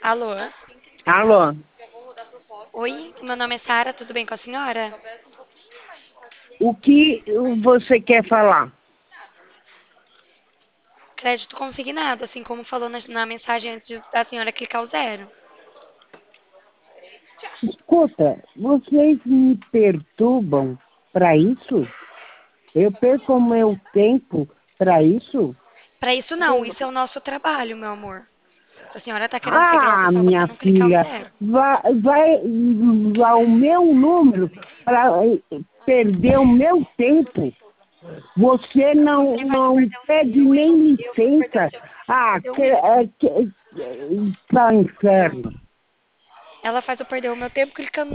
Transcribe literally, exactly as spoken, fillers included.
Alô? Alô? Oi, meu nome é Sara, tudo bem com a senhora? O que você quer falar? Crédito consignado, assim como falou na, na mensagem antes de- da senhora clicar o zero. Escuta, vocês me perturbam para isso? Eu perco o meu tempo para isso? Pra isso não, isso é o nosso trabalho, meu amor. A senhora tá querendo pegar, é Ah, só você minha não clicar o filha, zero. vai, vai usar o meu número para perder o meu tempo. Você não, Você vai não perder o pede seu e nem eu vou perder o licença. seu. Ah, Perder o que, meu. é, que, para inferno. Ela faz eu perder o meu tempo clicando